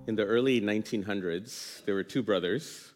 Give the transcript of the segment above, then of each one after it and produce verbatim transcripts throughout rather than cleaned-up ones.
In the early nineteen hundreds, there were two brothers,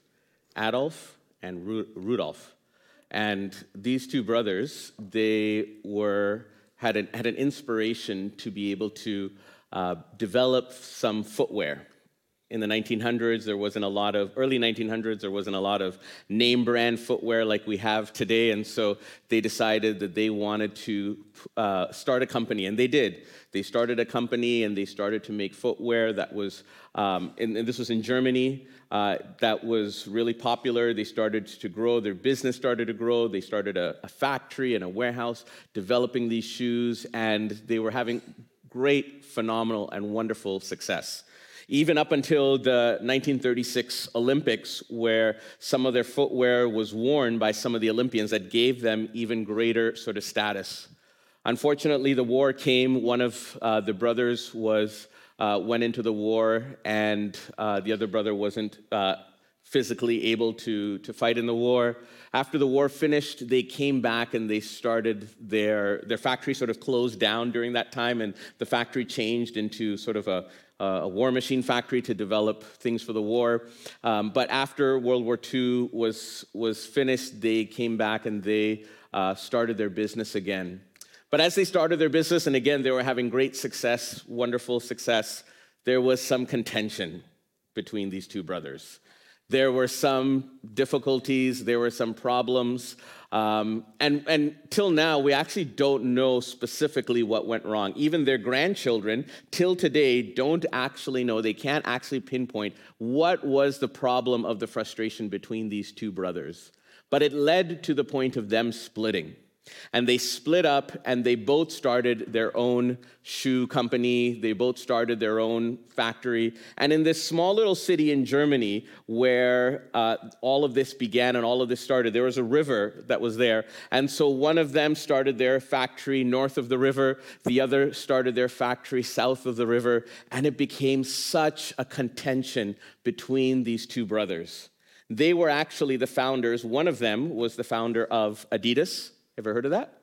Adolf and Ru- Rudolf. And these two brothers, they were had an, had an inspiration to be able to uh, develop some footwear. In the nineteen hundreds, there wasn't a lot of, early nineteen hundreds, there wasn't a lot of name brand footwear like we have today. And so they decided that they wanted to uh, start a company. And they did. They started a company and they started to make footwear that was, um, and, and this was in Germany, uh, that was really popular. They started to grow. Their business started to grow. They started a, a factory and a warehouse developing these shoes. And they were having great, phenomenal, and wonderful success. Even up until the nineteen thirty-six Olympics, where some of their footwear was worn by some of the Olympians that gave them even greater sort of status. Unfortunately, the war came. One of uh, the brothers was uh, went into the war, and uh, the other brother wasn't uh, physically able to, to fight in the war. After the war finished, they came back and they started their, their factory sort of closed down during that time, and the factory changed into sort of a a war machine factory to develop things for the war. Um, but after World War Two was, was finished, they came back and they uh, started their business again. But as they started their business, and again, they were having great success, wonderful success, there was some contention between these two brothers. There were some difficulties, there were some problems, um, and, and till now, we actually don't know specifically what went wrong. Even their grandchildren, till today, don't actually know, they can't actually pinpoint what was the problem of the frustration between these two brothers. But it led to the point of them splitting. And they split up, and they both started their own shoe company. They both started their own factory. And in this small little city in Germany where uh, all of this began and all of this started, there was a river that was there. And so one of them started their factory north of the river. The other started their factory south of the river. And it became such a contention between these two brothers. They were actually the founders. One of them was the founder of Adidas. Ever heard of that?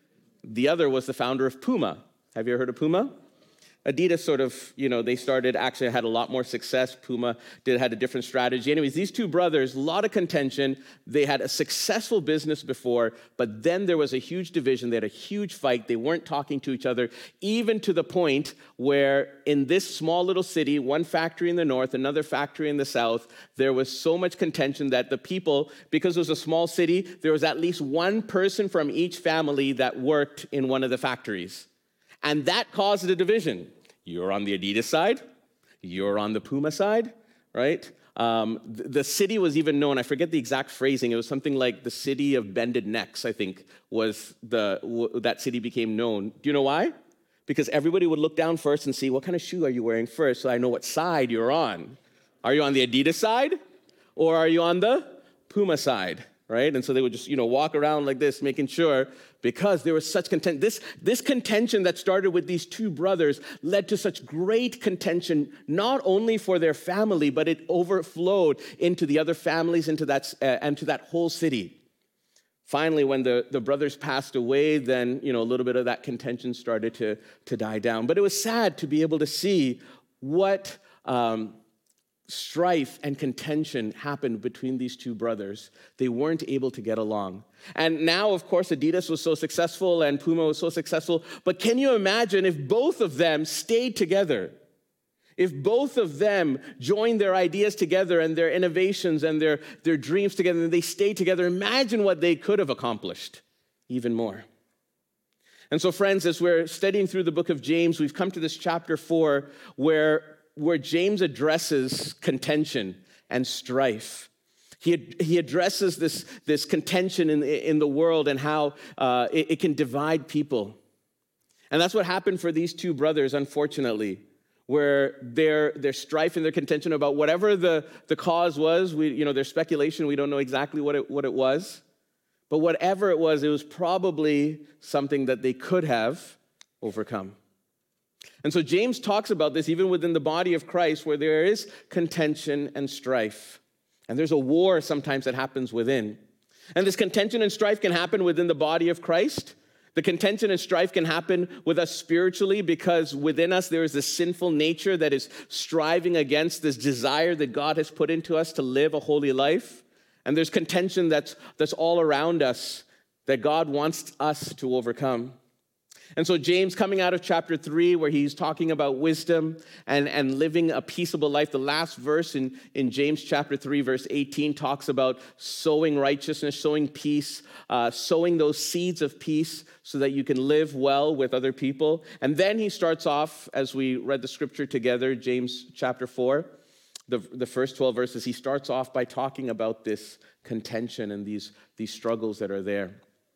The other was the founder of Puma. Have you ever heard of Puma? Adidas sort of, you know, they started, actually had a lot more success. Puma did had a different strategy. Anyways, these two brothers, a lot of contention. They had a successful business before, but then there was a huge division. They had a huge fight. They weren't talking to each other, even to the point where in this small little city, one factory in the north, another factory in the south, there was so much contention that the people, because it was a small city, there was at least one person from each family that worked in one of the factories. And that caused a division. You're on the Adidas side. You're on the Puma side, right? Um, the, the city was even known, I forget the exact phrasing, it was something like the city of bended necks, I think, was the w- that city became known. Do you know why? Because everybody would look down first and see, what kind of shoe are you wearing first, so I know what side you're on. Are you on the Adidas side? Or are you on the Puma side? Right? And so they would just, you know, walk around like this, making sure, because there was such contention. This, this contention that started with these two brothers led to such great contention, not only for their family, but it overflowed into the other families, into that, uh, and to that whole city. Finally, when the, the brothers passed away, then, you know, a little bit of that contention started to, to die down. But it was sad to be able to see what um, strife and contention happened between these two brothers. They weren't able to get along. And now, of course, Adidas was so successful and Puma was so successful. But can you imagine if both of them stayed together? If both of them joined their ideas together and their innovations and their, their dreams together, and they stayed together, imagine what they could have accomplished even more. And so, friends, as we're studying through the book of James, we've come to this chapter four where where James addresses contention and strife. He, he addresses this, this contention in, in the world and how uh, it, it can divide people. And that's what happened for these two brothers, unfortunately, where their, their strife and their contention about whatever the, the cause was, we, you know, there's speculation, we don't know exactly what it, what it was, but whatever it was, it was probably something that they could have overcome. And so James talks about this even within the body of Christ, where there is contention and strife. And there's a war sometimes that happens within. And this contention and strife can happen within the body of Christ. The contention and strife can happen with us spiritually because within us there is this sinful nature that is striving against this desire that God has put into us to live a holy life. And there's contention that's, that's all around us that God wants us to overcome. And so James, coming out of chapter three, where he's talking about wisdom and, and living a peaceable life, the last verse in, in James chapter three, verse eighteen, talks about sowing righteousness, sowing peace, uh, sowing those seeds of peace so that you can live well with other people. And then he starts off, as we read the scripture together, James chapter four, the, the first twelve verses, he starts off by talking about this contention and these, these struggles that are there.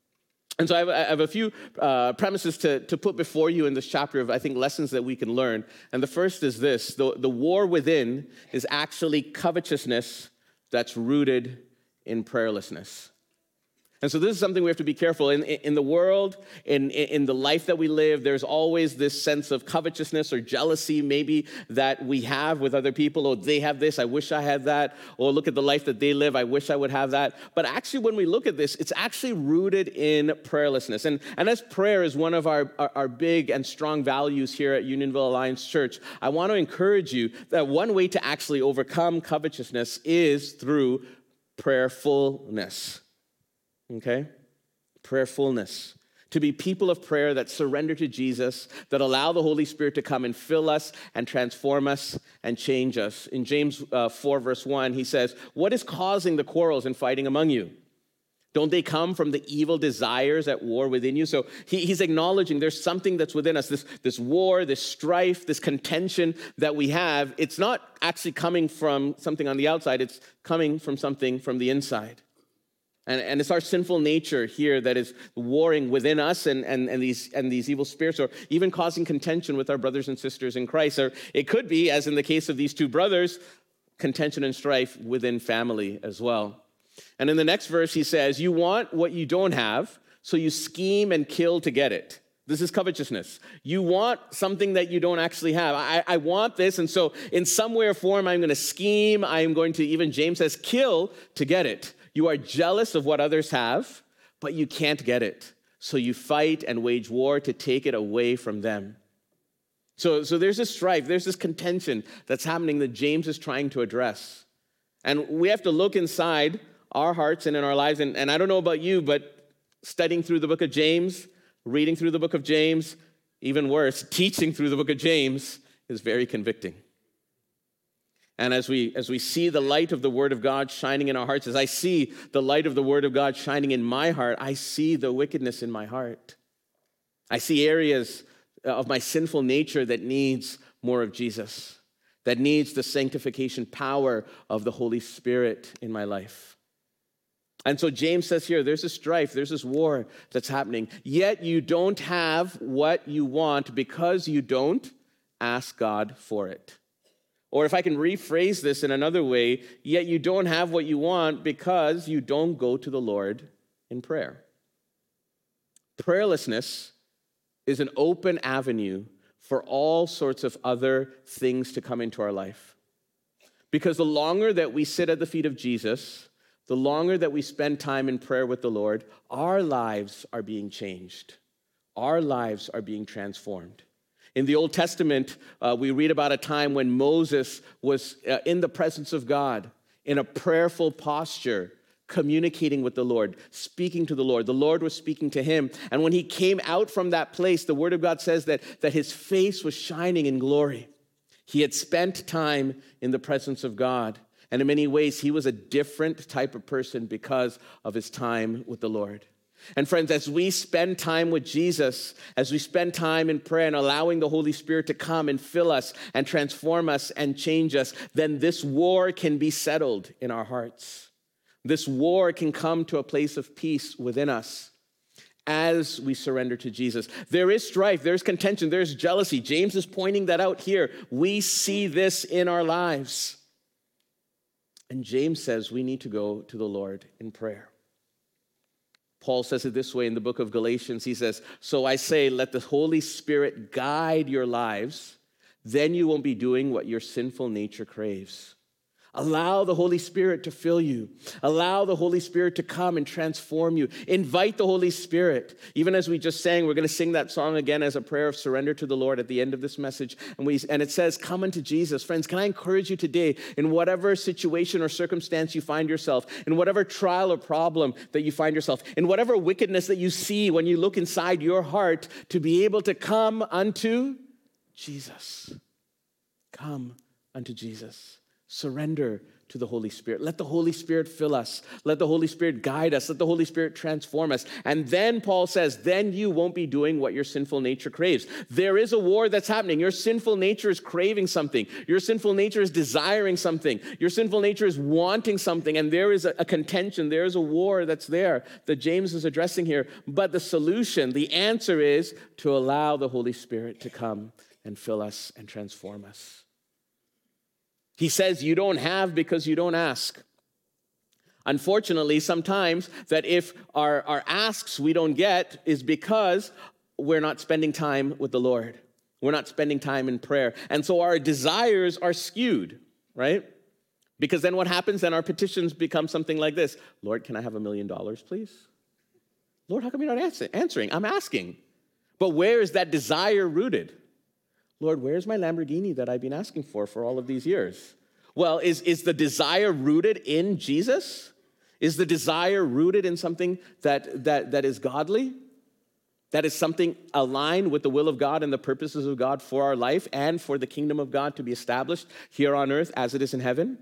And so I have, I have a few uh, premises to, to put before you in this chapter of, I think, lessons that we can learn. And the first is this: the, the war within is actually covetousness that's rooted in prayerlessness. And so this is something we have to be careful. In, in the world, in, in the life that we live, there's always this sense of covetousness or jealousy maybe that we have with other people. Oh, they have this, I wish I had that. Or look at the life that they live, I wish I would have that. But actually, when we look at this, it's actually rooted in prayerlessness. And, and as prayer is one of our, our, our big and strong values here at Unionville Alliance Church, I want to encourage you that one way to actually overcome covetousness is through prayerfulness. Okay? Prayerfulness. To be people of prayer that surrender to Jesus, that allow the Holy Spirit to come and fill us and transform us and change us. In James uh, four, verse one, he says, "What is causing the quarrels and fighting among you? Don't they come from the evil desires at war within you?" So he, he's acknowledging there's something that's within us, this, this war, this strife, this contention that we have. It's not actually coming from something on the outside. It's coming from something from the inside. And, and it's our sinful nature here that is warring within us and, and, and, these, and these evil spirits, or even causing contention with our brothers and sisters in Christ. Or it could be, as in the case of these two brothers, contention and strife within family as well. And in the next verse, he says, "You want what you don't have, so you scheme and kill to get it." This is covetousness. You want something that you don't actually have. I, I want this, and so in some way or form, I'm going to scheme. I'm going to, even James says, kill to get it. You are jealous of what others have, but you can't get it. So you fight and wage war to take it away from them. So, so there's this strife, there's this contention that's happening that James is trying to address. And we have to look inside our hearts and in our lives. And, and I don't know about you, but studying through the book of James, reading through the book of James, even worse, teaching through the book of James is very convicting. And as we as we see the light of the Word of God shining in our hearts, as I see the light of the Word of God shining in my heart, I see the wickedness in my heart. I see areas of my sinful nature that needs more of Jesus, that needs the sanctification power of the Holy Spirit in my life. And so James says here, there's this strife, there's this war that's happening, yet you don't have what you want because you don't ask God for it. Or if I can rephrase this in another way, yet you don't have what you want because you don't go to the Lord in prayer. Prayerlessness is an open avenue for all sorts of other things to come into our life. Because the longer that we sit at the feet of Jesus, the longer that we spend time in prayer with the Lord, our lives are being changed. Our lives are being transformed. In the Old Testament, uh, we read about a time when Moses was uh, in the presence of God, in a prayerful posture, communicating with the Lord, speaking to the Lord. The Lord was speaking to him. And when he came out from that place, the Word of God says that, that his face was shining in glory. He had spent time in the presence of God. And in many ways, he was a different type of person because of his time with the Lord. And friends, as we spend time with Jesus, as we spend time in prayer and allowing the Holy Spirit to come and fill us and transform us and change us, then this war can be settled in our hearts. This war can come to a place of peace within us as we surrender to Jesus. There is strife, there's contention, there's jealousy. James is pointing that out here. We see this in our lives. And James says we need to go to the Lord in prayer. Paul says it this way in the book of Galatians. He says, "So I say, let the Holy Spirit guide your lives. Then you won't be doing what your sinful nature craves. Allow the Holy Spirit to fill you. Allow the Holy Spirit to come and transform you. Invite the Holy Spirit. Even as we just sang, we're going to sing that song again as a prayer of surrender to the Lord at the end of this message. And we and it says, come unto Jesus. Friends, can I encourage you today, in whatever situation or circumstance you find yourself, in whatever trial or problem that you find yourself, in whatever wickedness that you see when you look inside your heart, to be able to come unto Jesus. Come unto Jesus. Surrender to the Holy Spirit. Let the Holy Spirit fill us. Let the Holy Spirit guide us. Let the Holy Spirit transform us. And then Paul says, then you won't be doing what your sinful nature craves. There is a war that's happening. Your sinful nature is craving something. Your sinful nature is desiring something. Your sinful nature is wanting something. And there is a, a contention. There is a war that's there that James is addressing here. But the solution, the answer is to allow the Holy Spirit to come and fill us and transform us. He says you don't have because you don't ask. Unfortunately, sometimes that if our, our asks we don't get is because we're not spending time with the Lord. We're not spending time in prayer. And so our desires are skewed, right? Because then what happens? Then our petitions become something like this. Lord, can I have a million dollars, please? Lord, how come you're not answer- answering? I'm asking. But where is that desire rooted? Lord, where's my Lamborghini that I've been asking for for all of these years? Well, is, is the desire rooted in Jesus? Is the desire rooted in something that, that, that is godly? That is something aligned with the will of God and the purposes of God for our life and for the kingdom of God to be established here on earth as it is in heaven?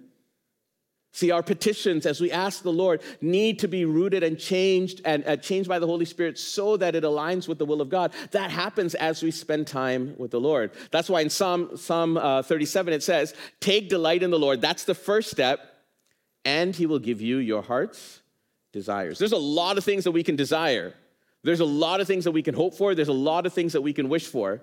See, our petitions, as we ask the Lord, need to be rooted and changed and uh, changed by the Holy Spirit so that it aligns with the will of God. That happens as we spend time with the Lord. That's why in Psalm, Psalm uh, thirty-seven it says, take delight in the Lord. That's the first step, and he will give you your heart's desires. There's a lot of things that we can desire. There's a lot of things that we can hope for. There's a lot of things that we can wish for.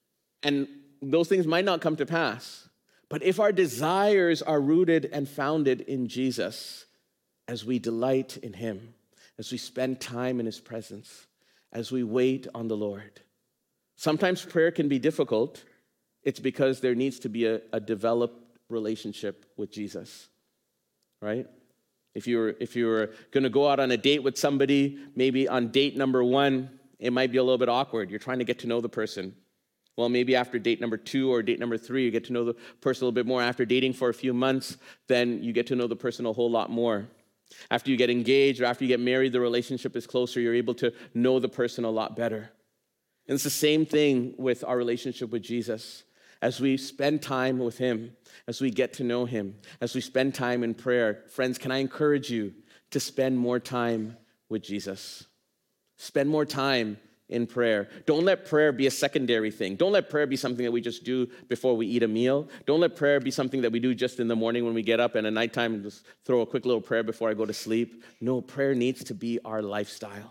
And those things might not come to pass. But if our desires are rooted and founded in Jesus, as we delight in him, as we spend time in his presence, as we wait on the Lord, sometimes prayer can be difficult. It's because there needs to be a, a developed relationship with Jesus, right? If you're, if you're going to go out on a date with somebody, maybe on date number one, it might be a little bit awkward. You're trying to get to know the person. Well, maybe after date number two or date number three, you get to know the person a little bit more. After dating for a few months, then you get to know the person a whole lot more. After you get engaged or after you get married, the relationship is closer. You're able to know the person a lot better. And it's the same thing with our relationship with Jesus. As we spend time with him, as we get to know him, as we spend time in prayer, friends, can I encourage you to spend more time with Jesus? Spend more time in prayer. Don't let prayer be a secondary thing. Don't let prayer be something that we just do before we eat a meal. Don't let prayer be something that we do just in the morning when we get up and at nighttime just throw a quick little prayer before I go to sleep. No, prayer needs to be our lifestyle.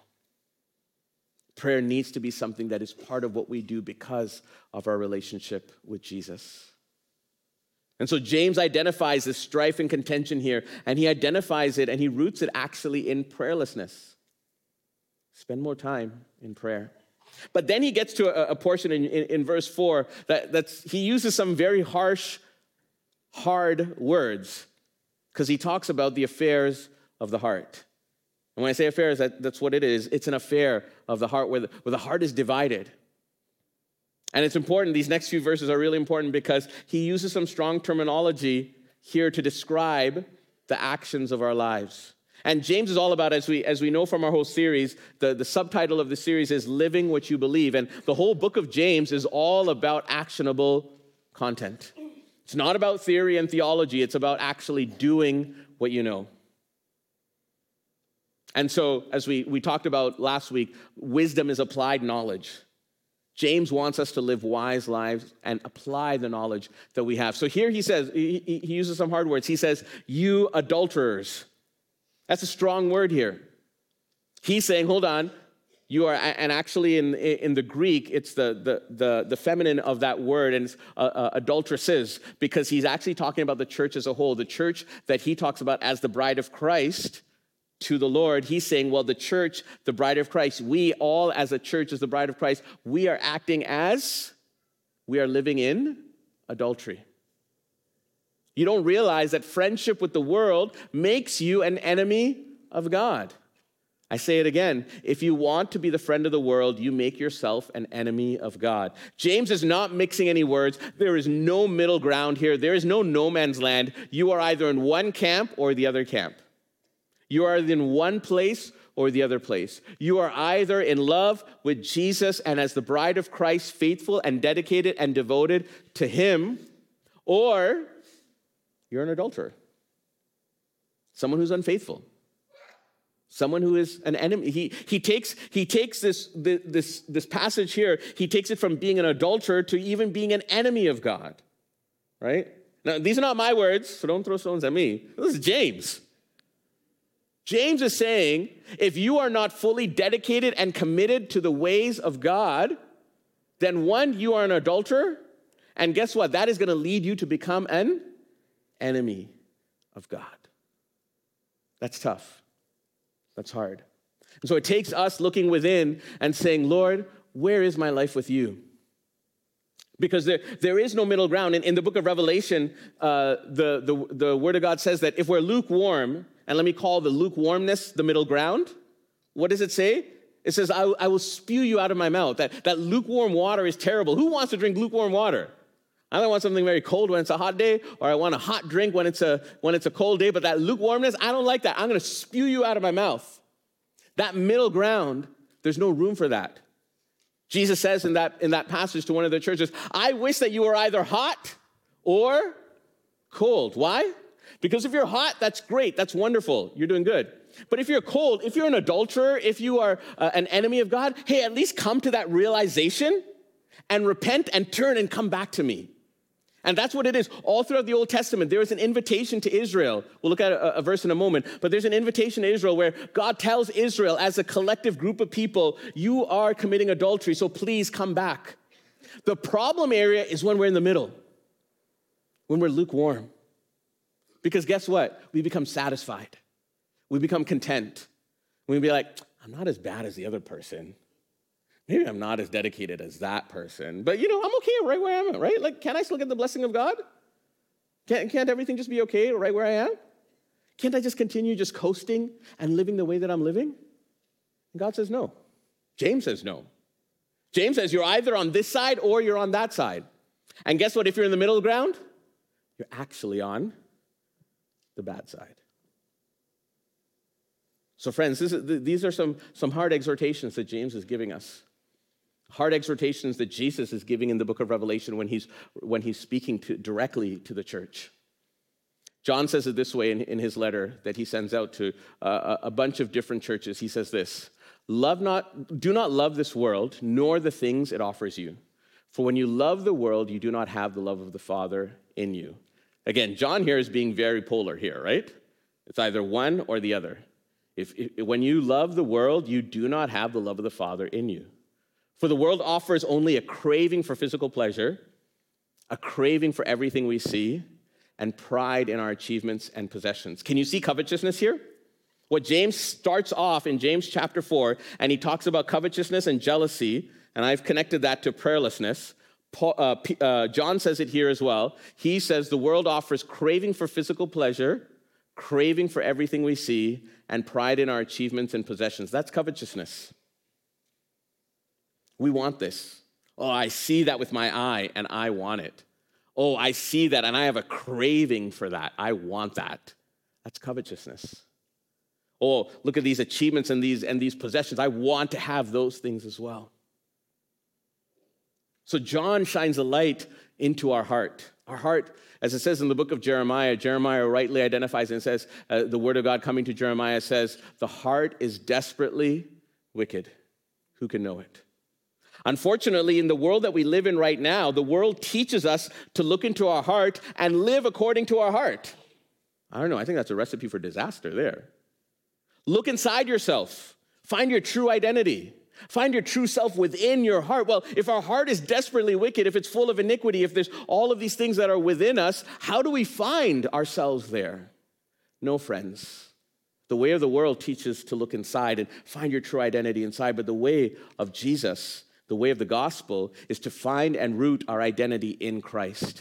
Prayer needs to be something that is part of what we do because of our relationship with Jesus. And so James identifies this strife and contention here, and he identifies it and he roots it actually in prayerlessness. Spend more time in prayer. But then he gets to a, a portion in, in, in verse four that that's, he uses some very harsh, hard words because he talks about the affairs of the heart. And when I say affairs, that, that's what it is. It's an affair of the heart where the, where the heart is divided. And it's important. These next few verses are really important because he uses some strong terminology here to describe the actions of our lives. And James is all about, as we as we know from our whole series, the, the subtitle of the series is Living What You Believe. And the whole book of James is all about actionable content. It's not about theory and theology. It's about actually doing what you know. And so, as we, we talked about last week, wisdom is applied knowledge. James wants us to live wise lives and apply the knowledge that we have. So here he says, he, he uses some hard words. He says, you adulterers. That's a strong word here. He's saying, hold on, you are, and actually in, in the Greek, it's the, the, the, the feminine of that word, and it's uh, uh, adulteresses, because he's actually talking about the church as a whole. The church that he talks about as the bride of Christ to the Lord, he's saying, well, the church, the bride of Christ, we all as a church, as the bride of Christ, we are acting as, we are living in adultery. You don't realize that friendship with the world makes you an enemy of God. I say it again. If you want to be the friend of the world, you make yourself an enemy of God. James is not mixing any words. There is no middle ground here. There is no no man's land. You are either in one camp or the other camp. You are in one place or the other place. You are either in love with Jesus and as the bride of Christ, faithful and dedicated and devoted to him, or you're an adulterer, someone who's unfaithful. Someone who is an enemy. He, he takes, he takes this, this, this passage here, he takes it from being an adulterer to even being an enemy of God, right? Now, these are not my words, so don't throw stones at me. This is James. James is saying, if you are not fully dedicated and committed to the ways of God, then one, you are an adulterer, and guess what? That is going to lead you to become an enemy of God. That's tough. That's hard. And so it takes us looking within and saying, Lord, where is my life with you? Because there, there is no middle ground. In, in the book of Revelation, uh, the, the, the word of God says that if we're lukewarm, and let me call the lukewarmness the middle ground, what does it say? It says, I, I will spew you out of my mouth. That, that lukewarm water is terrible. Who wants to drink lukewarm water? I don't want something very cold when it's a hot day, or I want a hot drink when it's a when it's a cold day, but that lukewarmness, I don't like that. I'm going to spew you out of my mouth. That middle ground, there's no room for that. Jesus says in that, in that passage to one of the churches, I wish that you were either hot or cold. Why? Because if you're hot, that's great. That's wonderful. You're doing good. But if you're cold, if you're an adulterer, if you are uh, an enemy of God, hey, at least come to that realization and repent and turn and come back to me. And that's what it is. All throughout the Old Testament, there is an invitation to Israel. We'll look at a, a verse in a moment, but there's an invitation to Israel where God tells Israel as a collective group of people, you are committing adultery, so please come back. The problem area is when we're in the middle, when we're lukewarm. Because guess what? We become satisfied. We become content. We be like, I'm not as bad as the other person. Maybe I'm not as dedicated as that person, but you know, I'm okay right where I am, right? Like, can't I still get the blessing of God? Can't, can't everything just be okay right where I am? Can't I just continue just coasting and living the way that I'm living? And God says no. James says no. James says you're either on this side or you're on that side. And guess what? If you're in the middle ground, you're actually on the bad side. So friends, this is, these are some, some hard exhortations that James is giving us. Hard exhortations that Jesus is giving in the book of Revelation when he's, when he's speaking to, directly to the church. John says it this way in, in his letter that he sends out to uh, a bunch of different churches. He says this, "Love not, do not love this world, nor the things it offers you. For when you love the world, you do not have the love of the Father in you." Again, John here is being very polar here, right? It's either one or the other. If, if when you love the world, you do not have the love of the Father in you. For the world offers only a craving for physical pleasure, a craving for everything we see, and pride in our achievements and possessions. Can you see covetousness here? What James starts off in James chapter four, and he talks about covetousness and jealousy, and I've connected that to prayerlessness. Paul, uh, P, uh, John says it here as well. He says the world offers craving for physical pleasure, craving for everything we see, and pride in our achievements and possessions. That's covetousness. We want this. Oh, I see that with my eye, and I want it. Oh, I see that, and I have a craving for that. I want that. That's covetousness. Oh, look at these achievements and these, and these possessions. I want to have those things as well. So John shines a light into our heart. Our heart, as it says in the book of Jeremiah, Jeremiah rightly identifies and says, uh, the word of God coming to Jeremiah says, the heart is desperately wicked. Who can know it? Unfortunately, in the world that we live in right now, the world teaches us to look into our heart and live according to our heart. I don't know, I think that's a recipe for disaster there. Look inside yourself. Find your true identity. Find your true self within your heart. Well, if our heart is desperately wicked, if it's full of iniquity, if there's all of these things that are within us, how do we find ourselves there? No, friends. The way of the world teaches to look inside and find your true identity inside, but the way of Jesus, the way of the gospel, is to find and root our identity in Christ.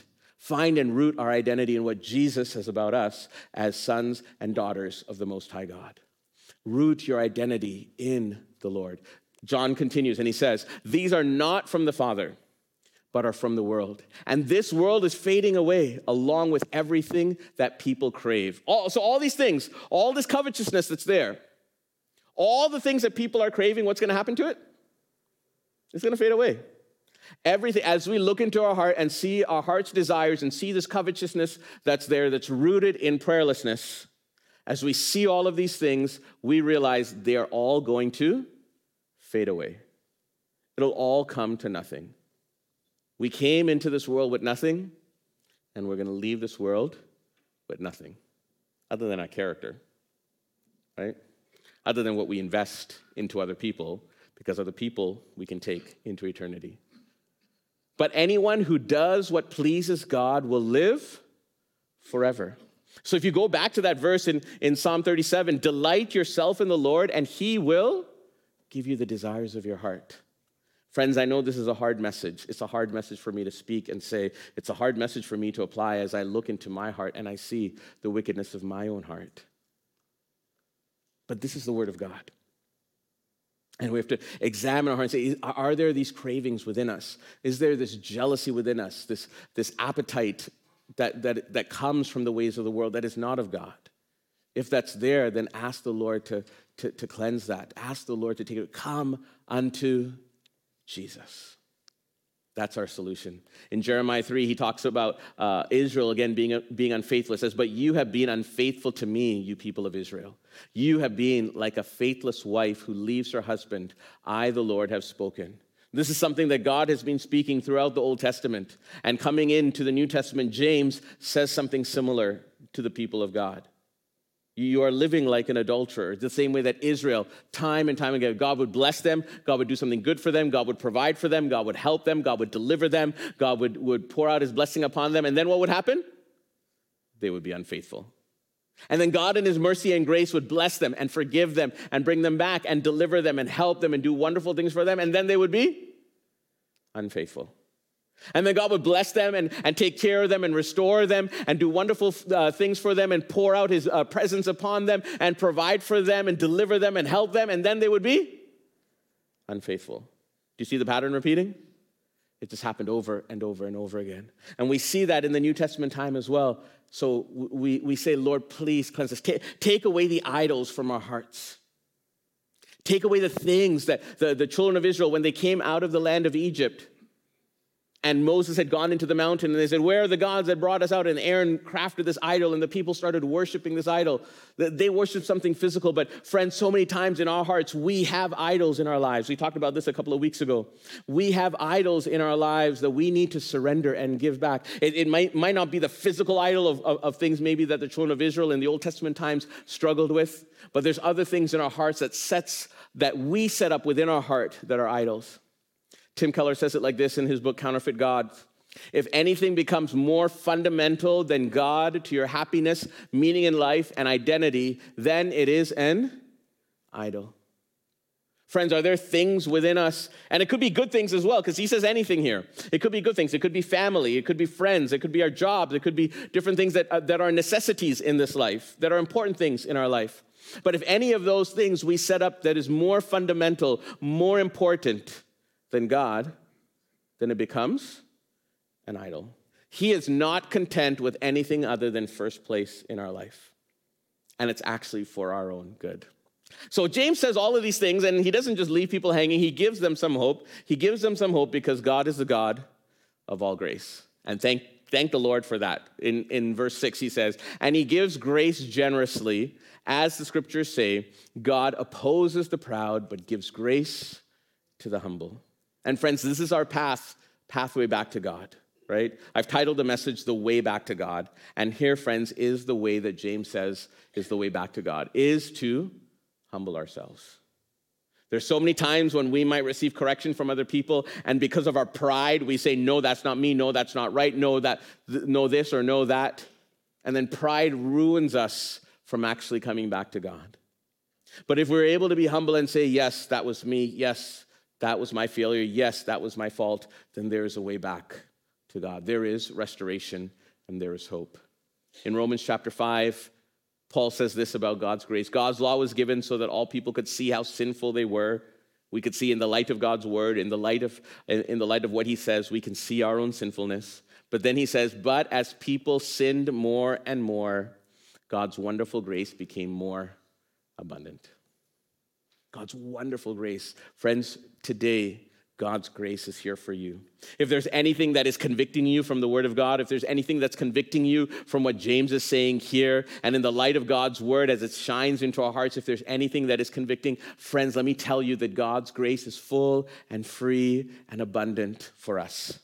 find and root our identity in what Jesus says about us as sons and daughters of the Most High God. Root your identity in the Lord. John continues and he says, these are not from the Father, but are from the world. And this world is fading away along with everything that people crave. All, so all these things, all this covetousness that's there, all the things that people are craving, what's going to happen to it? It's going to fade away. Everything, as we look into our heart and see our heart's desires and see this covetousness that's there, that's rooted in prayerlessness, as we see all of these things, we realize they are all going to fade away. It'll all come to nothing. We came into this world with nothing, and we're going to leave this world with nothing, other than our character, right? Other than what we invest into other people, because other people we can take into eternity. But anyone who does what pleases God will live forever. So if you go back to that verse in, in Psalm thirty-seven, delight yourself in the Lord, and he will give you the desires of your heart. Friends, I know this is a hard message. It's a hard message for me to speak and say. It's a hard message for me to apply as I look into my heart and I see the wickedness of my own heart. But this is the word of God. And we have to examine our heart and say, are there these cravings within us? Is there this jealousy within us, this, this appetite that, that, that comes from the ways of the world that is not of God? If that's there, then ask the Lord to, to, to cleanse that. Ask the Lord to take it. Come unto Jesus. That's our solution. In Jeremiah three, he talks about uh, Israel, again, being, being unfaithful. It says, but you have been unfaithful to me, you people of Israel. You have been like a faithless wife who leaves her husband. I, the Lord, have spoken. This is something that God has been speaking throughout the Old Testament. And coming into the New Testament, James says something similar to the people of God. You are living like an adulterer, the same way that Israel, time and time again, God would bless them, God would do something good for them, God would provide for them, God would help them, God would deliver them, God would, would pour out his blessing upon them, and then what would happen? They would be unfaithful. And then God in his mercy and grace would bless them and forgive them and bring them back and deliver them and help them and do wonderful things for them, and then they would be unfaithful. And then God would bless them and, and take care of them and restore them and do wonderful uh, things for them and pour out his uh, presence upon them and provide for them and deliver them and help them, and then they would be unfaithful. Do you see the pattern repeating? It just happened over and over and over again. And we see that in the New Testament time as well. So we, we say, Lord, please cleanse us. Take, take away the idols from our hearts. Take away the things that the, the children of Israel, when they came out of the land of Egypt, and Moses had gone into the mountain, and they said, where are the gods that brought us out? And Aaron crafted this idol, and the people started worshiping this idol. They worshiped something physical, but friends, so many times in our hearts, we have idols in our lives. We talked about this a couple of weeks ago. We have idols in our lives that we need to surrender and give back. It, it might, might not be the physical idol of, of, of things maybe that the children of Israel in the Old Testament times struggled with, but there's other things in our hearts that sets that we set up within our heart that are idols. Tim Keller says it like this in his book, Counterfeit Gods. If anything becomes more fundamental than God to your happiness, meaning in life, and identity, then it is an idol. Friends, are there things within us, and it could be good things as well, because he says anything here. It could be good things. It could be family. It could be friends. It could be our jobs. It could be different things that, uh, that are necessities in this life, that are important things in our life. But if any of those things we set up that is more fundamental, more important than God, then it becomes an idol. He is not content with anything other than first place in our life. And it's actually for our own good. So James says all of these things, and he doesn't just leave people hanging. He gives them some hope. He gives them some hope because God is the God of all grace. And thank, thank the Lord for that. In, in verse six, he says, and he gives grace generously. As the scriptures say, God opposes the proud, but gives grace to the humble. And friends, this is our path, pathway back to God, right? I've titled the message, The Way Back to God. And here, friends, is the way that James says is the way back to God, is to humble ourselves. There's so many times when we might receive correction from other people, and because of our pride, we say, no, that's not me, no, that's not right, no, that, no this or no that. And then pride ruins us from actually coming back to God. But if we're able to be humble and say, yes, that was me, yes, that was my failure, yes, that was my fault, then there is a way back to to God. There is restoration and there is hope. In Romans chapter five, Paul says this about God's grace. God's law was given so that all people could see how sinful they were. We could see in the light of God's word, in the light of, in the light of what he says, we can see our own sinfulness. But then he says, but as people sinned more and more, God's wonderful grace became more abundant. God's wonderful grace. Friends, today, God's grace is here for you. If there's anything that is convicting you from the word of God, if there's anything that's convicting you from what James is saying here, and in the light of God's word as it shines into our hearts, if there's anything that is convicting, friends, let me tell you that God's grace is full and free and abundant for us.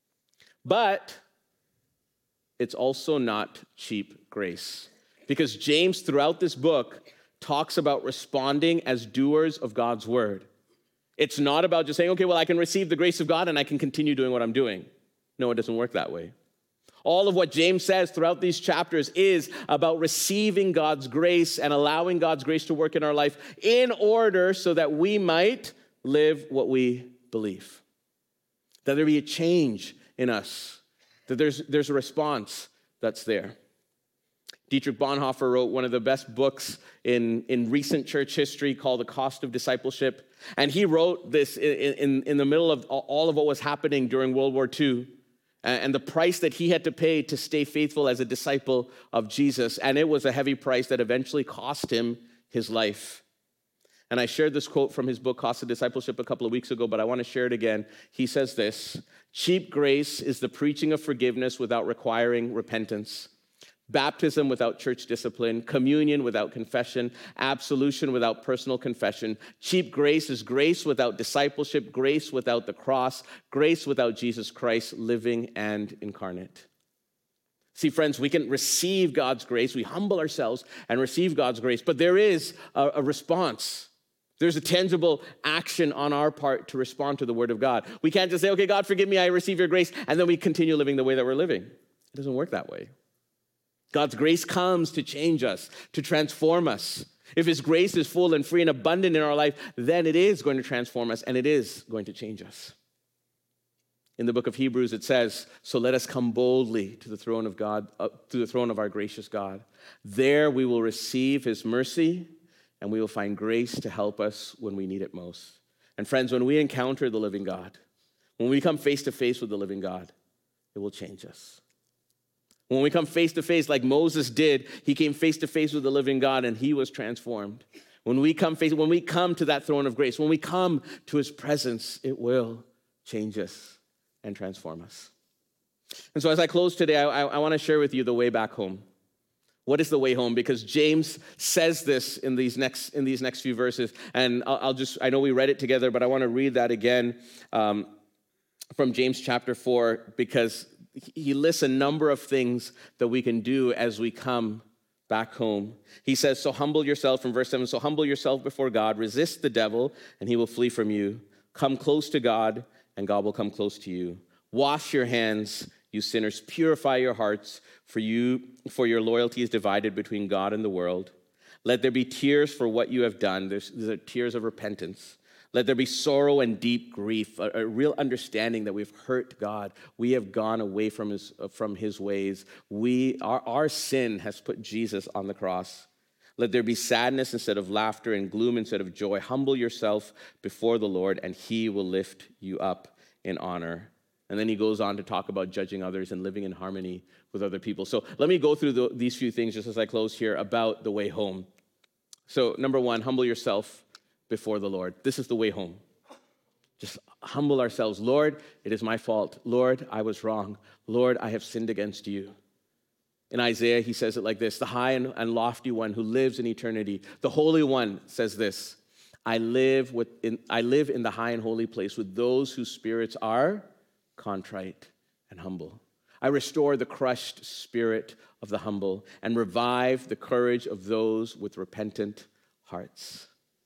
But it's also not cheap grace. Because James, throughout this book, talks about responding as doers of God's word. It's not about just saying, okay, well, I can receive the grace of God and I can continue doing what I'm doing. No, it doesn't work that way. All of what James says throughout these chapters is about receiving God's grace and allowing God's grace to work in our life in order so that we might live what we believe. That there be a change in us. That there's, there's a response that's there. Dietrich Bonhoeffer wrote one of the best books in, in recent church history called The Cost of Discipleship. And he wrote this in, in, in the middle of all of what was happening during World War Two and the price that he had to pay to stay faithful as a disciple of Jesus. And it was a heavy price that eventually cost him his life. And I shared this quote from his book, Cost of Discipleship, a couple of weeks ago, but I want to share it again. He says this, cheap grace is the preaching of forgiveness without requiring repentance. Baptism without church discipline, communion without confession, absolution without personal confession. Cheap grace is grace without discipleship, grace without the cross, grace without Jesus Christ living and incarnate. See, friends, we can receive God's grace. We humble ourselves and receive God's grace, but there is a, a response. There's a tangible action on our part to respond to the word of God. We can't just say, okay, God, forgive me, I receive your grace, and then we continue living the way that we're living. It doesn't work that way. God's grace comes to change us, to transform us. If his grace is full and free and abundant in our life, then it is going to transform us and it is going to change us. In the book of Hebrews, it says, so let us come boldly to the throne of God, uh, to the throne of our gracious God. There we will receive his mercy and we will find grace to help us when we need it most. And friends, when we encounter the living God, when we come face to face with the living God, it will change us. When we come face to face like Moses did, he came face to face with the living God and he was transformed. When we come face, when we come to that throne of grace, when we come to his presence, it will change us and transform us. And so as I close today, I, I, I want to share with you the way back home. What is the way home? Because James says this in these next in these next few verses, and I'll, I'll just, I know we read it together, but I want to read that again um, from James chapter four, because he lists a number of things that we can do as we come back home. He says, so humble yourself, from verse seven, so humble yourself before God, resist the devil, and he will flee from you. Come close to God, and God will come close to you. Wash your hands, you sinners. Purify your hearts, for you, for your loyalty is divided between God and the world. Let there be tears for what you have done. There's, there's tears of repentance. Let there be sorrow and deep grief, a, a real understanding that we've hurt God. We have gone away from his, from his ways. We, our, our sin has put Jesus on the cross. Let there be sadness instead of laughter and gloom instead of joy. Humble yourself before the Lord, and he will lift you up in honor. And then he goes on to talk about judging others and living in harmony with other people. So let me go through the, these few things just as I close here about the way home. So number one, humble yourself before the Lord. This is the way home. Just humble ourselves. Lord, it is my fault. Lord, I was wrong. Lord, I have sinned against you. In Isaiah, he says it like this, the high and, and lofty one who lives in eternity, the Holy One says this, I live, with in, I live in the high and holy place with those whose spirits are contrite and humble. I restore the crushed spirit of the humble and revive the courage of those with repentant hearts.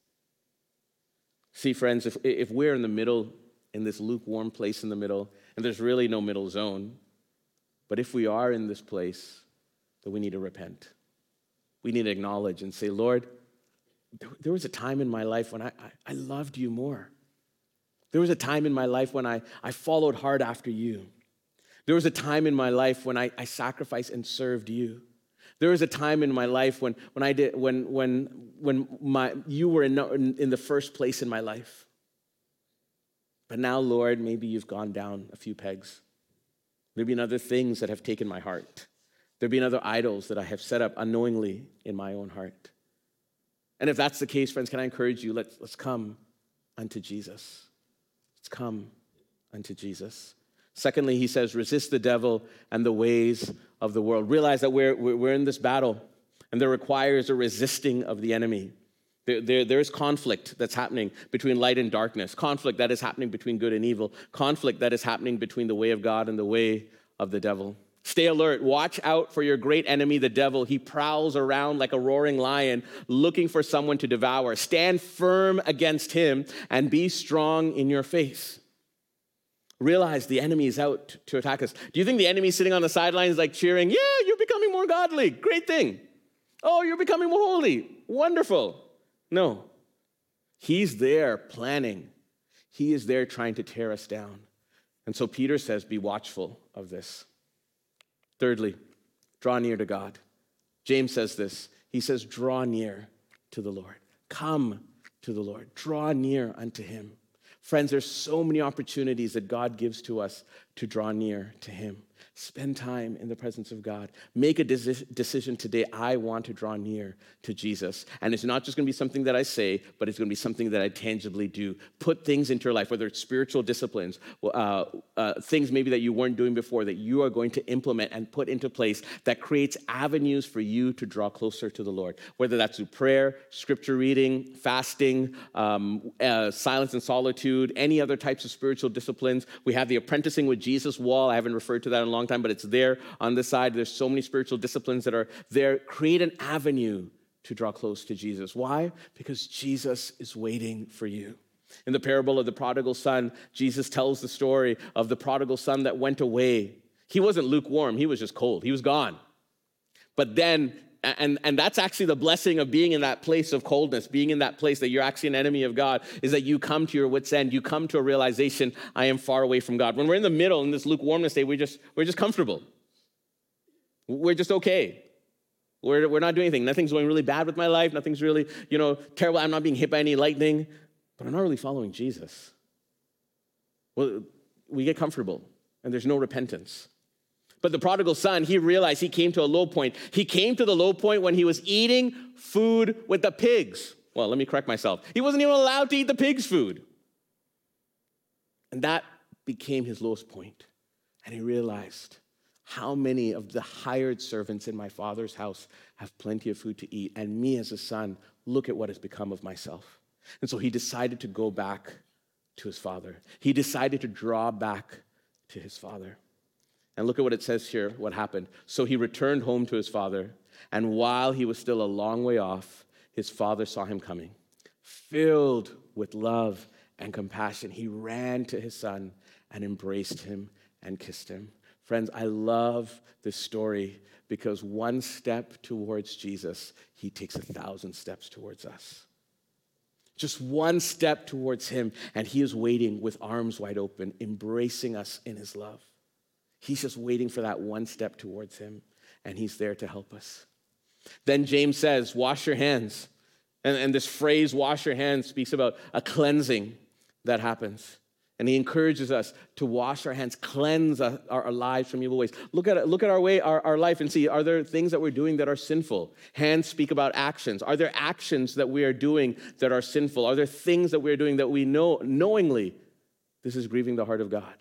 See, friends, if, if we're in the middle, in this lukewarm place in the middle, and there's really no middle zone, but if we are in this place, then we need to repent. We need to acknowledge and say, Lord, there, there was a time in my life when I, I, I loved you more. There was a time in my life when I, I followed hard after you. There was a time in my life when I, I sacrificed and served you. There was a time in my life when, when I did when when when my you were in, in, in the first place in my life. But now, Lord, maybe you've gone down a few pegs. There have been other things that have taken my heart. There have been other idols that I have set up unknowingly in my own heart. And if that's the case, friends, can I encourage you, let's, let's come unto Jesus. Let's come unto Jesus. Secondly, he says, resist the devil and the ways of the world. Realize that we're, we're in this battle, and there requires a resisting of the enemy. There, there, there is conflict that's happening between light and darkness, conflict that is happening between good and evil, conflict that is happening between the way of God and the way of the devil. Stay alert. Watch out for your great enemy, the devil. He prowls around like a roaring lion, looking for someone to devour. Stand firm against him and be strong in your faith. Realize the enemy is out to attack us. Do you think the enemy is sitting on the sidelines like cheering, yeah, you're becoming more godly. Great thing. Oh, you're becoming more holy. Wonderful. No. He's there planning. He is there trying to tear us down. And so Peter says, be watchful of this. Thirdly, draw near to God. James says this. He says, draw near to the Lord. Come to the Lord. Draw near unto him. Friends, there's so many opportunities that God gives to us to draw near to him. Spend time in the presence of God. Make a decision today. I want to draw near to Jesus. And it's not just going to be something that I say, but it's going to be something that I tangibly do. Put things into your life, whether it's spiritual disciplines, uh, uh, things maybe that you weren't doing before that you are going to implement and put into place that creates avenues for you to draw closer to the Lord. Whether that's through prayer, scripture reading, fasting, um, uh, silence and solitude, any other types of spiritual disciplines. We have the Apprenticing with Jesus wall. I haven't referred to that in a long time, but it's there on this side. There's so many spiritual disciplines that are there. Create an avenue to draw close to Jesus. Why? Because Jesus is waiting for you. In the parable of the prodigal son, Jesus tells the story of the prodigal son that went away. He wasn't lukewarm. He was just cold. He was gone. But then, and, and that's actually the blessing of being in that place of coldness, being in that place that you're actually an enemy of God, is that you come to your wit's end. You come to a realization, I am far away from God. When we're in the middle, in this lukewarmness state, we just, we're just comfortable. We're just okay. We're, we're not doing anything. Nothing's going really bad with my life. Nothing's really, you know, terrible. I'm not being hit by any lightning, but I'm not really following Jesus. Well, we get comfortable, and there's no repentance. But the prodigal son, he realized he came to a low point. He came to the low point when he was eating food with the pigs. Well, let me correct myself. He wasn't even allowed to eat the pigs' food. And that became his lowest point. And he realized, how many of the hired servants in my father's house have plenty of food to eat? And me as a son, look at what has become of myself. And so he decided to go back to his father. He decided to draw back to his father. And look at what it says here, what happened. So he returned home to his father, and while he was still a long way off, his father saw him coming. Filled with love and compassion, he ran to his son and embraced him and kissed him. Friends, I love this story because one step towards Jesus, he takes a thousand steps towards us. Just one step towards him, and he is waiting with arms wide open, embracing us in his love. He's just waiting for that one step towards him, and he's there to help us. Then James says, wash your hands. And, and this phrase, wash your hands, speaks about a cleansing that happens. And he encourages us to wash our hands, cleanse our, our lives from evil ways. Look at look at our way, our, our life, and see, are there things that we're doing that are sinful? Hands speak about actions. Are there actions that we are doing that are sinful? Are there things that we're doing that we know knowingly this is grieving the heart of God?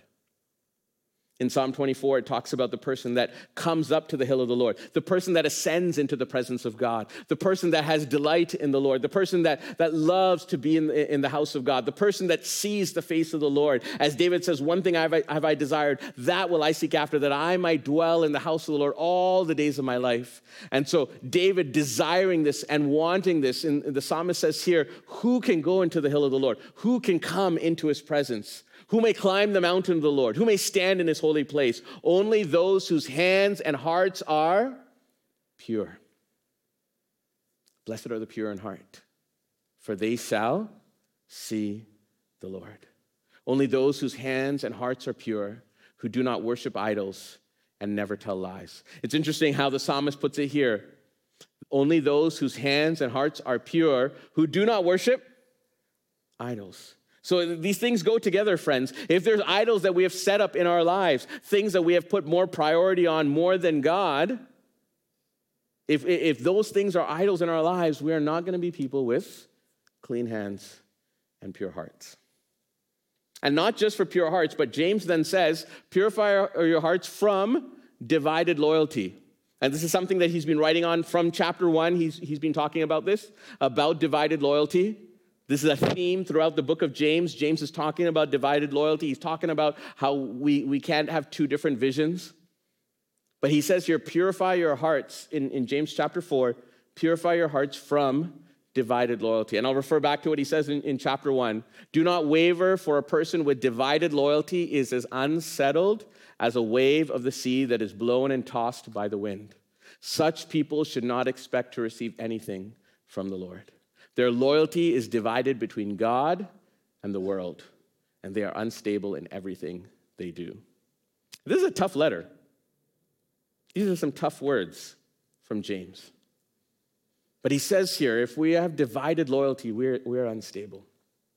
In Psalm twenty-four, it talks about the person that comes up to the hill of the Lord, the person that ascends into the presence of God, the person that has delight in the Lord, the person that, that loves to be in, in the house of God, the person that sees the face of the Lord. As David says, one thing have I, have I desired, that will I seek after, that I might dwell in the house of the Lord all the days of my life. And so David desiring this and wanting this, and the psalmist says here, who can go into the hill of the Lord? Who can come into his presence? Who may climb the mountain of the Lord? Who may stand in his holy place? Only those whose hands and hearts are pure. Blessed are the pure in heart, for they shall see the Lord. Only those whose hands and hearts are pure, who do not worship idols and never tell lies. It's interesting how the psalmist puts it here. Only those whose hands and hearts are pure, who do not worship idols. So these things go together, friends. If there's idols that we have set up in our lives, things that we have put more priority on more than God, if, if those things are idols in our lives, we are not going to be people with clean hands and pure hearts. And not just for pure hearts, but James then says, purify your hearts from divided loyalty. And this is something that he's been writing on from chapter one. He's, he's been talking about this, about divided loyalty. This is a theme throughout the book of James. James is talking about divided loyalty. He's talking about how we, we can't have two different visions. But he says here, purify your hearts, in, in James chapter four, purify your hearts from divided loyalty. And I'll refer back to what he says in, in chapter one. Do not waver, for a person with divided loyalty is as unsettled as a wave of the sea that is blown and tossed by the wind. Such people should not expect to receive anything from the Lord. Their loyalty is divided between God and the world, and they are unstable in everything they do. This is a tough letter. These are some tough words from James. But he says here, if we have divided loyalty, we're, we're unstable.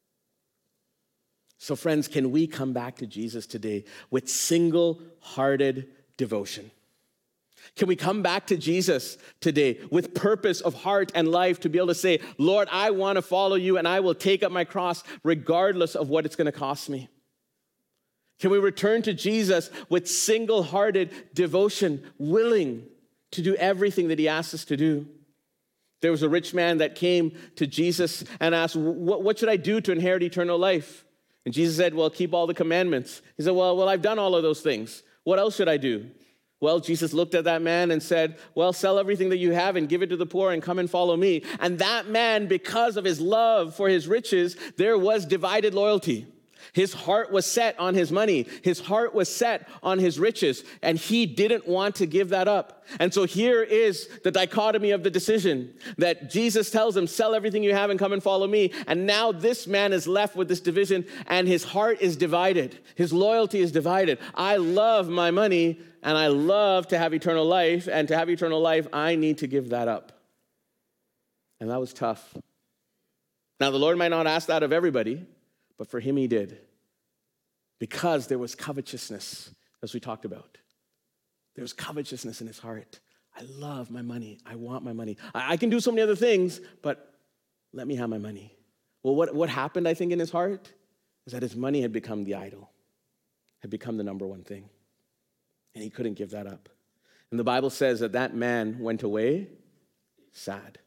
So friends, can we come back to Jesus today with single-hearted devotion? Can we come back to Jesus today with purpose of heart and life to be able to say, Lord, I want to follow you and I will take up my cross regardless of what it's going to cost me? Can we return to Jesus with single-hearted devotion, willing to do everything that he asks us to do? There was a rich man that came to Jesus and asked, what, what should I do to inherit eternal life? And Jesus said, well, keep all the commandments. He said, well, well, I've done all of those things. What else should I do? Well, Jesus looked at that man and said, well, sell everything that you have and give it to the poor and come and follow me. And that man, because of his love for his riches, there was divided loyalty. His heart was set on his money. His heart was set on his riches, and he didn't want to give that up. And so here is the dichotomy of the decision that Jesus tells him, sell everything you have and come and follow me. And now this man is left with this division, and his heart is divided. His loyalty is divided. I love my money, and I love to have eternal life, and to have eternal life, I need to give that up. And that was tough. Now, the Lord might not ask that of everybody, but for him, he did. Because there was covetousness, as we talked about. There was covetousness in his heart. I love my money. I want my money. I, I can do so many other things, but let me have my money. Well, what, what happened, I think, in his heart is that his money had become the idol, had become the number one thing. And he couldn't give that up. And the Bible says that that man went away sad.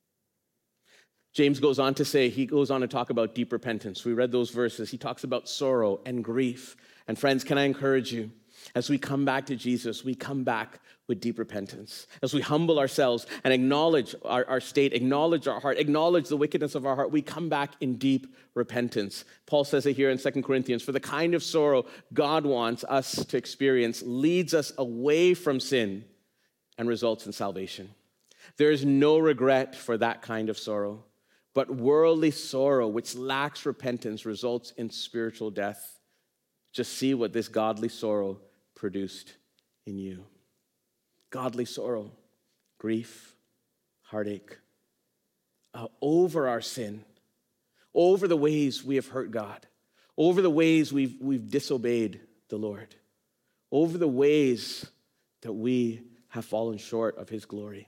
James goes on to say, he goes on to talk about deep repentance. We read those verses. He talks about sorrow and grief. And friends, can I encourage you, as we come back to Jesus, we come back with deep repentance. As we humble ourselves and acknowledge our, our state, acknowledge our heart, acknowledge the wickedness of our heart, we come back in deep repentance. Paul says it here in Second Corinthians, for the kind of sorrow God wants us to experience leads us away from sin and results in salvation. There is no regret for that kind of sorrow. But worldly sorrow, which lacks repentance, results in spiritual death. Just see what this godly sorrow produced in you. Godly sorrow, grief, heartache, uh, over our sin, over the ways we have hurt God, over the ways we've, we've disobeyed the Lord, over the ways that we have fallen short of his glory.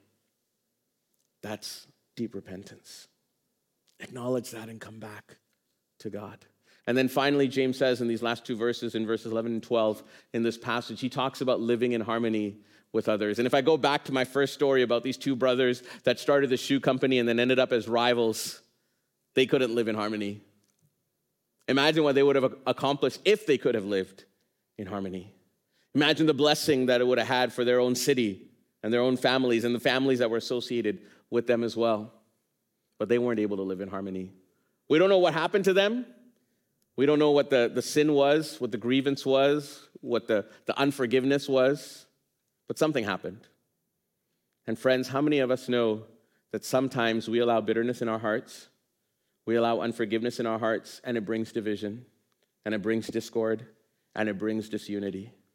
That's deep repentance. Acknowledge that and come back to God. And then finally, James says in these last two verses, in verses eleven and twelve, in this passage, he talks about living in harmony with others. And if I go back to my first story about these two brothers that started the shoe company and then ended up as rivals, they couldn't live in harmony. Imagine what they would have accomplished if they could have lived in harmony. Imagine the blessing that it would have had for their own city and their own families and the families that were associated with them as well. But they weren't able to live in harmony. We don't know what happened to them. We don't know what the, the sin was, what the grievance was, what the, the unforgiveness was. But something happened. And friends, how many of us know that sometimes we allow bitterness in our hearts, we allow unforgiveness in our hearts, and it brings division, and it brings discord, and it brings disunity?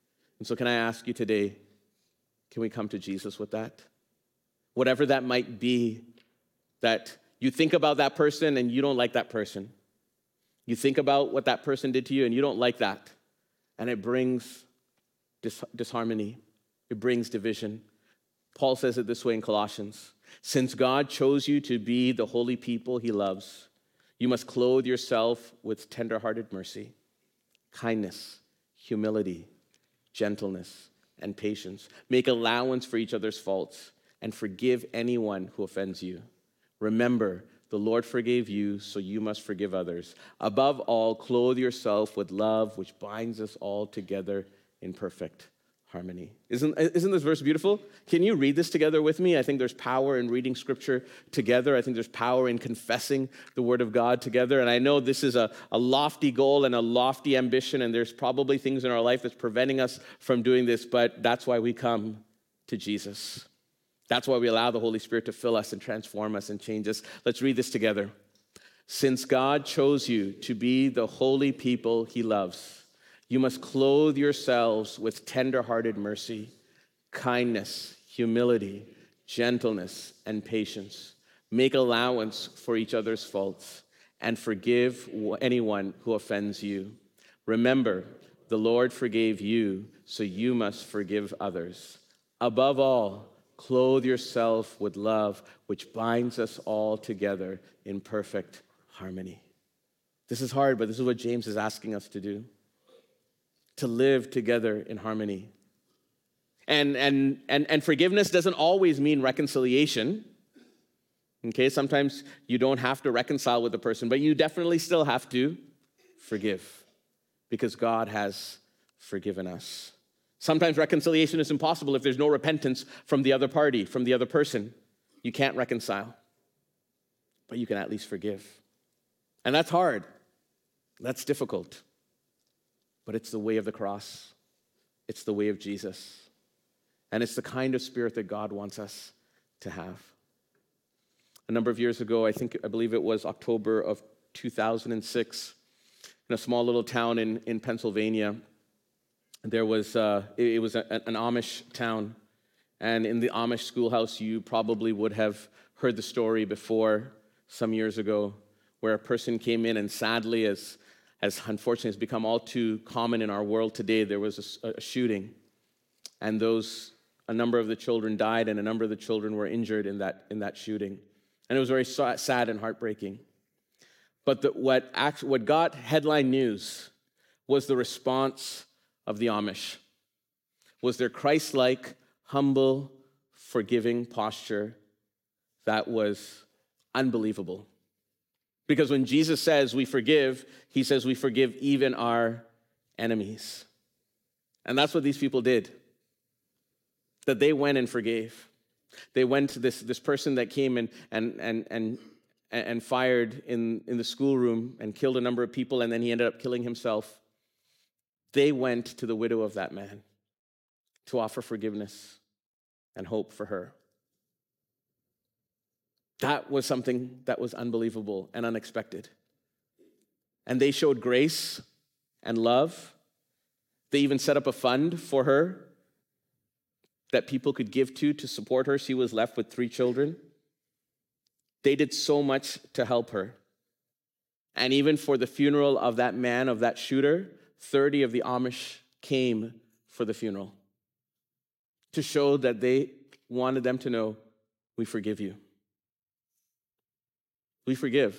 And so can I ask you today, can we come to Jesus with that? Whatever that might be, that you think about that person and you don't like that person. You think about what that person did to you and you don't like that. And it brings dis- disharmony. It brings division. Paul says it this way in Colossians. Since God chose you to be the holy people he loves, you must clothe yourself with tender-hearted mercy, kindness, humility, gentleness, and patience. Make allowance for each other's faults and forgive anyone who offends you. Remember, the Lord forgave you, so you must forgive others. Above all, clothe yourself with love, which binds us all together in perfect harmony. Isn't, isn't this verse beautiful? Can you read this together with me? I think there's power in reading scripture together. I think there's power in confessing the word of God together. And I know this is a, a lofty goal and a lofty ambition, and there's probably things in our life that's preventing us from doing this, but that's why we come to Jesus. That's why we allow the Holy Spirit to fill us and transform us and change us. Let's read this together. Since God chose you to be the holy people he loves, you must clothe yourselves with tender-hearted mercy, kindness, humility, gentleness, and patience. Make allowance for each other's faults and forgive anyone who offends you. Remember, the Lord forgave you, so you must forgive others. Above all, clothe yourself with love, which binds us all together in perfect harmony. This is hard, but this is what James is asking us to do. To live together in harmony. And, and, and, and forgiveness doesn't always mean reconciliation. Okay, sometimes you don't have to reconcile with the person, but you definitely still have to forgive because God has forgiven us. Sometimes reconciliation is impossible if there's no repentance from the other party, from the other person. You can't reconcile, but you can at least forgive. And that's hard. That's difficult. But it's the way of the cross. It's the way of Jesus. And it's the kind of spirit that God wants us to have. A number of years ago, I think, I believe it was October of two thousand six, in a small little town in, in Pennsylvania, there was, uh, it, it was a, an Amish town. And in the Amish schoolhouse, you probably would have heard the story before some years ago, where a person came in and sadly, as As unfortunately has become all too common in our world today, there was a, a shooting. And those, a number of the children died, and a number of the children were injured in that, in that shooting. And it was very sad and heartbreaking. But the, what, act, what got headline news was the response of the Amish, was their Christ-like, humble, forgiving posture that was unbelievable. Because when Jesus says we forgive, he says we forgive even our enemies. And that's what these people did. That they went and forgave. They went to this, this person that came and, and, and, and, and fired in, in the schoolroom and killed a number of people, and then he ended up killing himself. They went to the widow of that man to offer forgiveness and hope for her. That was something that was unbelievable and unexpected. And they showed grace and love. They even set up a fund for her that people could give to to support her. She was left with three children. They did so much to help her. And even for the funeral of that man, of that shooter, thirty of the Amish came for the funeral to show that they wanted them to know, we forgive you. We forgive.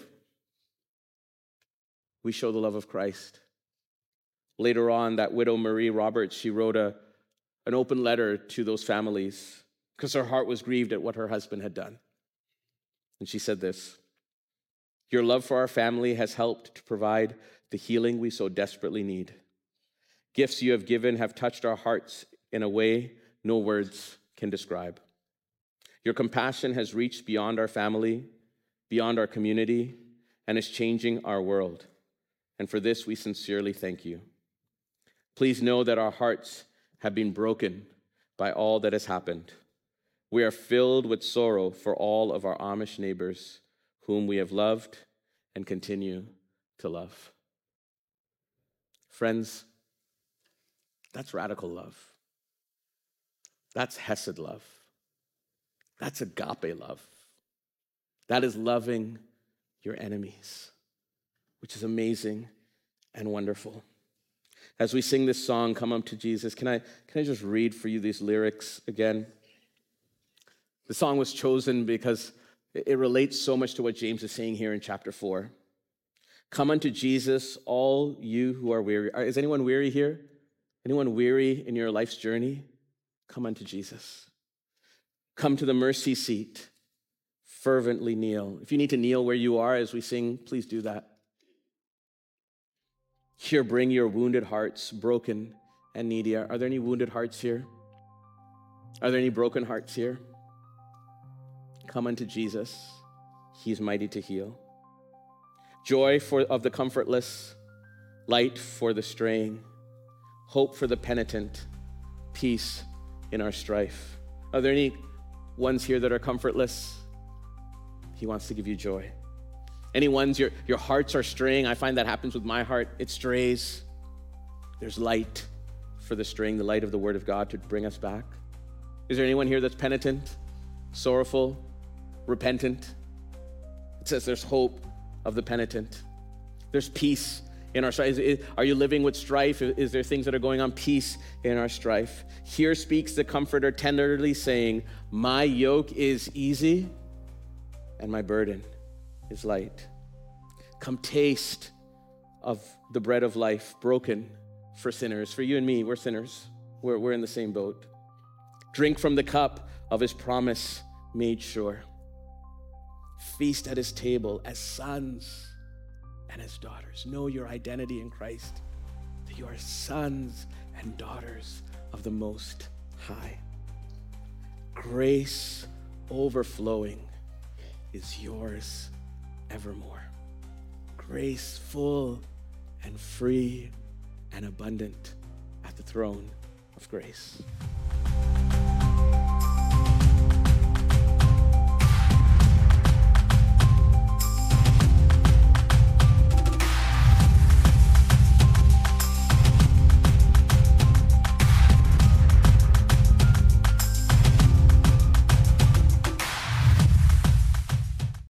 We show the love of Christ. Later on, that widow, Marie Roberts, she wrote a, an open letter to those families because her heart was grieved at what her husband had done. And she said this: "Your love for our family has helped to provide the healing we so desperately need. Gifts you have given have touched our hearts in a way no words can describe. Your compassion has reached beyond our family, beyond our community, and is changing our world. And for this, we sincerely thank you. Please know that our hearts have been broken by all that has happened. We are filled with sorrow for all of our Amish neighbors whom we have loved and continue to love." Friends, that's radical love. That's Hesed love. That's agape love. That is loving your enemies, which is amazing and wonderful. As we sing this song, Come Unto Jesus, can I, can I just read for you these lyrics again? The song was chosen because it relates so much to what James is saying here in chapter four. Come unto Jesus, all you who are weary. Is anyone weary here? Anyone weary in your life's journey? Come unto Jesus. Come to the mercy seat. Fervently kneel. If you need to kneel where you are as we sing, please do that. Here, bring your wounded hearts, broken and needy. Are there any wounded hearts here? Are there any broken hearts here? Come unto Jesus. He's mighty to heal. Joy for, of the comfortless, light for the straying, hope for the penitent, peace in our strife. Are there any ones here that are comfortless? He wants to give you joy. Any ones your, your hearts are straying? I find that happens with my heart. It strays. There's light for the straying, the light of the word of God to bring us back. Is there anyone here that's penitent, sorrowful, repentant? It says there's hope of the penitent. There's peace in our strife. Are you living with strife? Is there things that are going on? Peace in our strife. Here speaks the comforter tenderly saying, my yoke is easy and my burden is light. Come taste of the bread of life broken for sinners. For you and me, we're sinners. We're, we're in the same boat. Drink from the cup of his promise made sure. Feast at his table as sons and as daughters. Know your identity in Christ, that you are sons and daughters of the Most High. Grace overflowing is yours evermore. Grace full and free and abundant at the throne of grace.